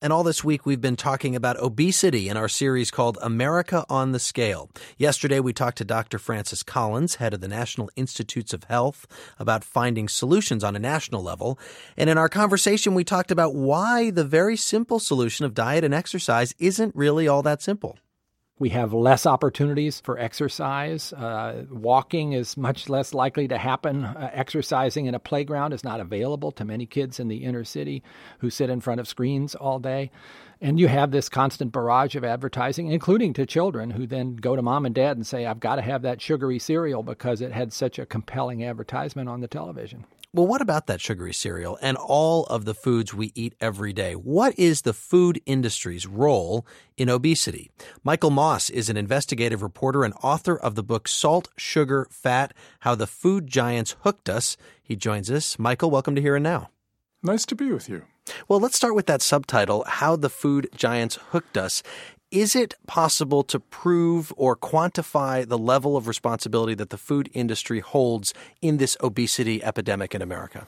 And all this week, we've been talking about obesity in our series called America on the Scale. Yesterday, we talked to Dr. Francis Collins, head of the National Institutes of Health, about finding solutions on a national level. And in our conversation, we talked about why the very simple solution of diet and exercise isn't really all that simple. We have less opportunities for exercise. Walking is much less likely to happen. Exercising in a playground is not available to many kids in the inner city who sit in front of screens all day. And you have this constant barrage of advertising, including to children who then go to mom and dad and say, I've got to have that sugary cereal because it had such a compelling advertisement on the television. Well, what about that sugary cereal and all of the foods we eat every day? What is the food industry's role in obesity? Michael Moss is an investigative reporter and author of the book Salt, Sugar, Fat, How the Food Giants Hooked Us. He joins us. Michael, welcome to Here and Now. Nice to be with you. Well, let's start with that subtitle, How the Food Giants Hooked Us. Is it possible to prove or quantify the level of responsibility that the food industry holds in this obesity epidemic in America?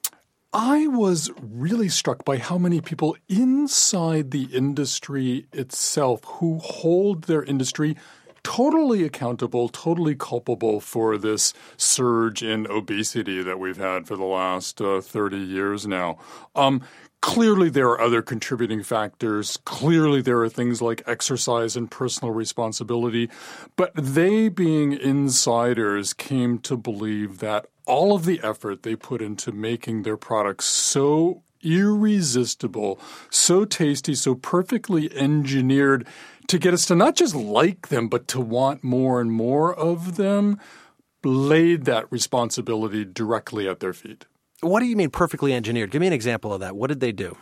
I was really struck by how many people inside the industry itself who hold their industry totally accountable, totally culpable for this surge in obesity that we've had for the last 30 years now. Clearly, there are other contributing factors. Clearly, there are things like exercise and personal responsibility. But they, being insiders, came to believe that all of the effort they put into making their products so irresistible, so tasty, so perfectly engineered to get us to not just like them, but to want more and more of them, laid that responsibility directly at their feet. What do you mean perfectly engineered? Give me an example of that. What did they do?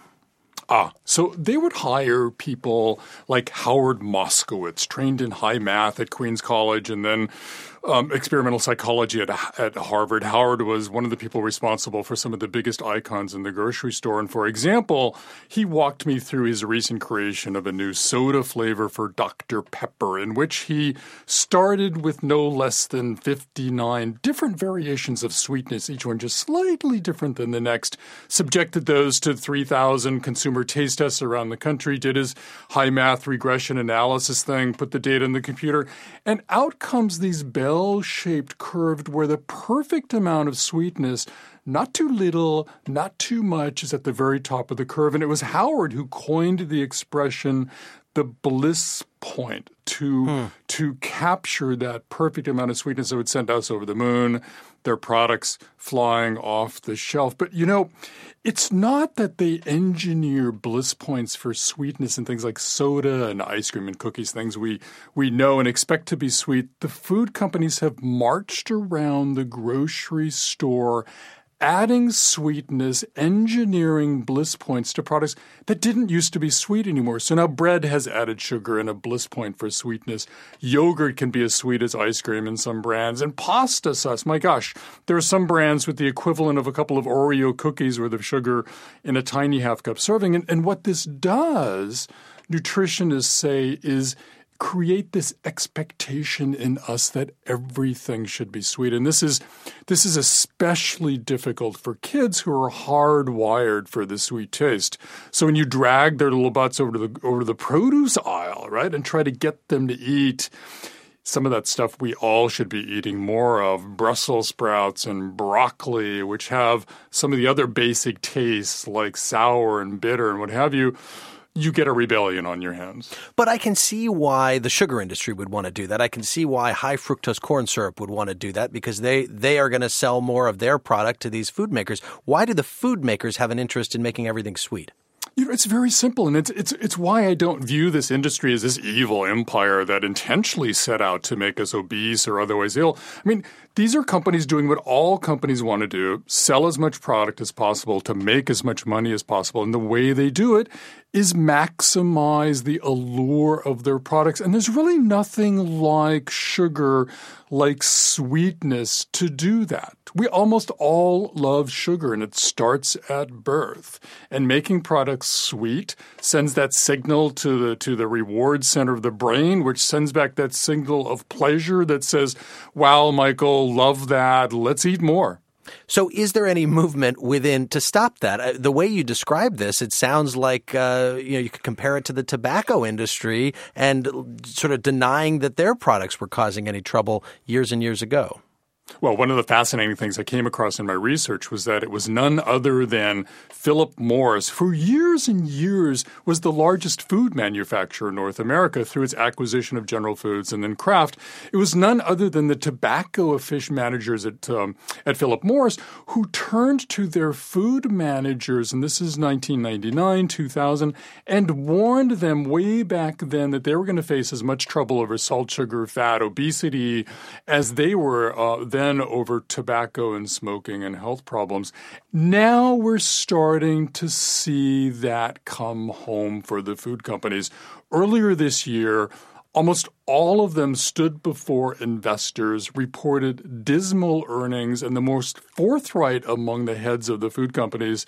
So they would hire people like Howard Moskowitz, trained in high math at Queens College and then experimental psychology at Harvard. Howard was one of the people responsible for some of the biggest icons in the grocery store. And for example, he walked me through his recent creation of a new soda flavor for Dr. Pepper, in which he started with no less than 59 different variations of sweetness, each one just slightly different than the next, subjected those to 3,000 consumer taste tests around the country, did his high math regression analysis thing, put the data in the computer, and out comes these bell-shaped curve where the perfect amount of sweetness, not too little, not too much, is at the very top of the curve. And it was Howard who coined the expression the bliss point to capture that perfect amount of sweetness that would send us over the moon, their products flying off the shelf. But, it's not that they engineer bliss points for sweetness and things like soda and ice cream and cookies, things we know and expect to be sweet. The food companies have marched around the grocery store adding sweetness, engineering bliss points to products that didn't used to be sweet anymore. So now bread has added sugar and a bliss point for sweetness. Yogurt can be as sweet as ice cream in some brands. And pasta sauce, my gosh, there are some brands with the equivalent of a couple of Oreo cookies worth of sugar in a tiny half-cup serving. And what this does, nutritionists say, is create this expectation in us that everything should be sweet. And this is especially difficult for kids who are hardwired for the sweet taste. So when you drag their little butts over to the produce aisle, right, and try to get them to eat some of that stuff we all should be eating more of, Brussels sprouts and broccoli, which have some of the other basic tastes like sour and bitter and what have you, you get a rebellion on your hands. But I can see why the sugar industry would want to do that. I can see why high fructose corn syrup would want to do that because they are going to sell more of their product to these food makers. Why do the food makers have an interest in making everything sweet? It's very simple, and it's why I don't view this industry as this evil empire that intentionally set out to make us obese or otherwise ill. I mean, these are companies doing what all companies want to do, sell as much product as possible to make as much money as possible. And the way they do it is maximize the allure of their products. And there's really nothing like sugar, like sweetness to do that. We almost all love sugar, and it starts at birth. And making products sweet sends that signal to the reward center of the brain, which sends back that signal of pleasure that says, wow, Michael, love that. Let's eat more. So is there any movement within to stop that? The way you describe this, it sounds like you could compare it to the tobacco industry and sort of denying that their products were causing any trouble years and years ago. Well, one of the fascinating things I came across in my research was that it was none other than Philip Morris, who for years and years was the largest food manufacturer in North America through its acquisition of General Foods and then Kraft. It was none other than the tobacco managers at Philip Morris who turned to their food managers, and this is 1999, 2000, and warned them way back then that they were going to face as much trouble over salt, sugar, fat, obesity as they were then over tobacco and smoking and health problems. Now we're starting to see that come home for the food companies. Earlier this year, almost all of them stood before investors, reported dismal earnings, and the most forthright among the heads of the food companies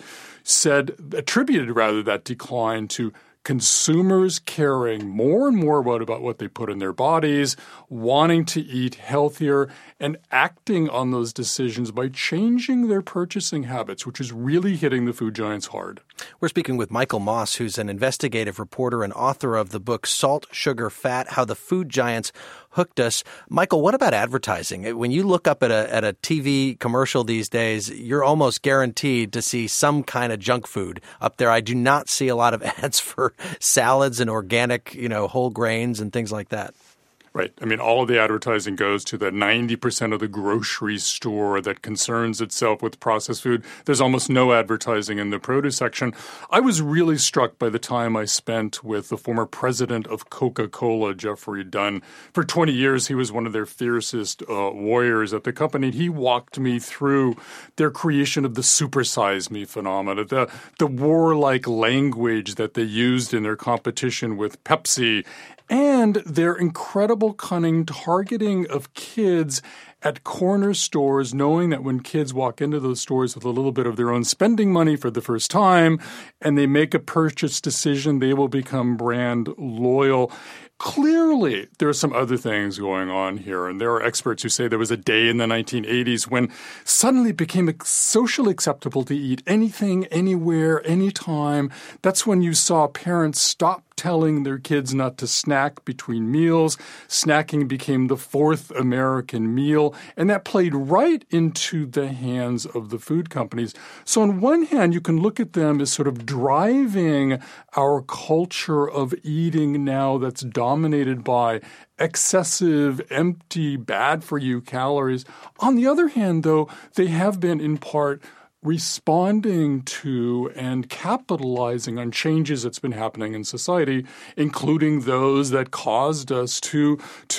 attributed that decline to consumers caring more and more about what they put in their bodies, wanting to eat healthier, and acting on those decisions by changing their purchasing habits, which is really hitting the food giants hard. We're speaking with Michael Moss, who's an investigative reporter and author of the book Salt, Sugar, Fat, How the Food Giants Hooked Us. Michael, what about advertising? When you look up at a TV commercial these days, you're almost guaranteed to see some kind of junk food up there. I do not see a lot of ads for salads and organic, whole grains and things like that. Right. I mean, all of the advertising goes to the 90% of the grocery store that concerns itself with processed food. There's almost no advertising in the produce section. I was really struck by the time I spent with the former president of Coca-Cola, Jeffrey Dunn. For 20 years, he was one of their fiercest warriors at the company. He walked me through their creation of the supersize me phenomena, the warlike language that they used in their competition with Pepsi, and their incredible cunning targeting of kids at corner stores, knowing that when kids walk into those stores with a little bit of their own spending money for the first time and they make a purchase decision, they will become brand loyal. Clearly, there are some other things going on here, and there are experts who say there was a day in the 1980s when suddenly it became socially acceptable to eat anything, anywhere, anytime. That's when you saw parents stop telling their kids not to snack between meals. Snacking became the fourth American meal, and that played right into the hands of the food companies. So on one hand, you can look at them as sort of driving our culture of eating now that's dominated by excessive, empty, bad-for-you calories. On the other hand, though, they have been in part responding to and capitalizing on changes that's been happening in society, including those that caused us to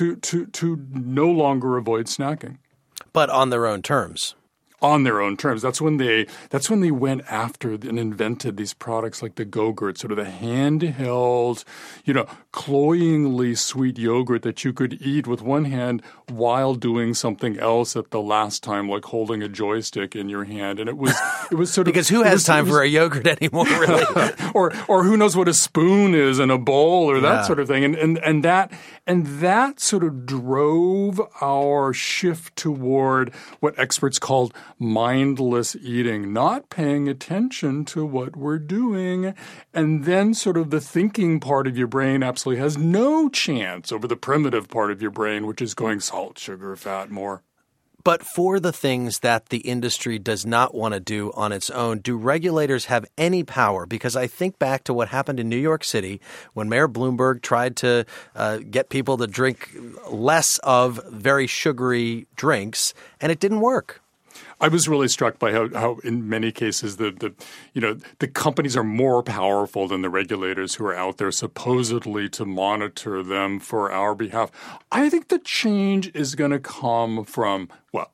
no longer avoid snacking. But on their own terms. On their own terms. That's when they went after and invented these products like the Go-Gurt, sort of the handheld, cloyingly sweet yogurt that you could eat with one hand while doing something else at the last time, like holding a joystick in your hand. And it was sort of because who has time for a yogurt anymore, really? or who knows what a spoon is in a bowl or that sort of thing. And that sort of drove our shift toward what experts called mindless eating, not paying attention to what we're doing. And then sort of the thinking part of your brain absolutely has no chance over the primitive part of your brain, which is going salt, sugar, fat, more. But for the things that the industry does not want to do on its own, do regulators have any power? Because I think back to what happened in New York City when Mayor Bloomberg tried to get people to drink less of very sugary drinks, and it didn't work. I was really struck by how in many cases the companies are more powerful than the regulators who are out there supposedly to monitor them for our behalf. I think the change is going to come from,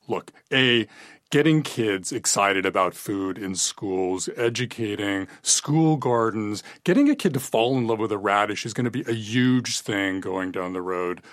getting kids excited about food in schools, educating, school gardens, getting a kid to fall in love with a radish is going to be a huge thing going down the road.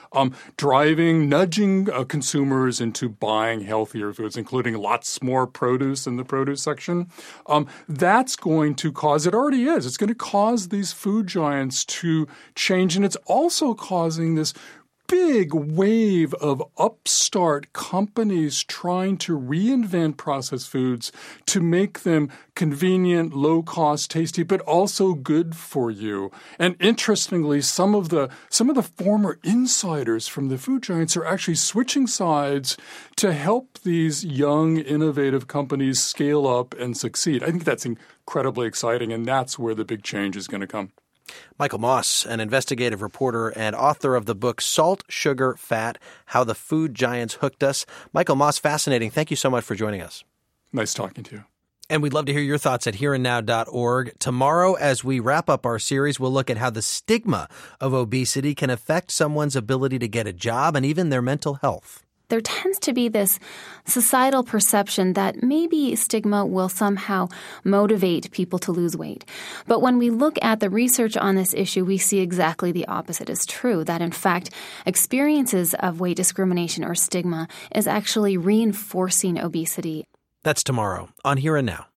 Nudging consumers into buying healthier foods, including lots more produce in the produce section. That's going to cause, it already is, it's going to cause these food giants to change. And it's also causing this big wave of upstart companies trying to reinvent processed foods to make them convenient, low-cost, tasty, but also good for you. And interestingly, some of the former insiders from the food giants are actually switching sides to help these young, innovative companies scale up and succeed. I think that's incredibly exciting, and that's where the big change is going to come. Michael Moss, an investigative reporter and author of the book Salt, Sugar, Fat, How the Food Giants Hooked Us. Michael Moss, fascinating. Thank you so much for joining us. Nice talking to you. And we'd love to hear your thoughts at hereandnow.org. Tomorrow, as we wrap up our series, we'll look at how the stigma of obesity can affect someone's ability to get a job and even their mental health. There tends to be this societal perception that maybe stigma will somehow motivate people to lose weight. But when we look at the research on this issue, we see exactly the opposite is true, that in fact, experiences of weight discrimination or stigma is actually reinforcing obesity. That's tomorrow on Here and Now.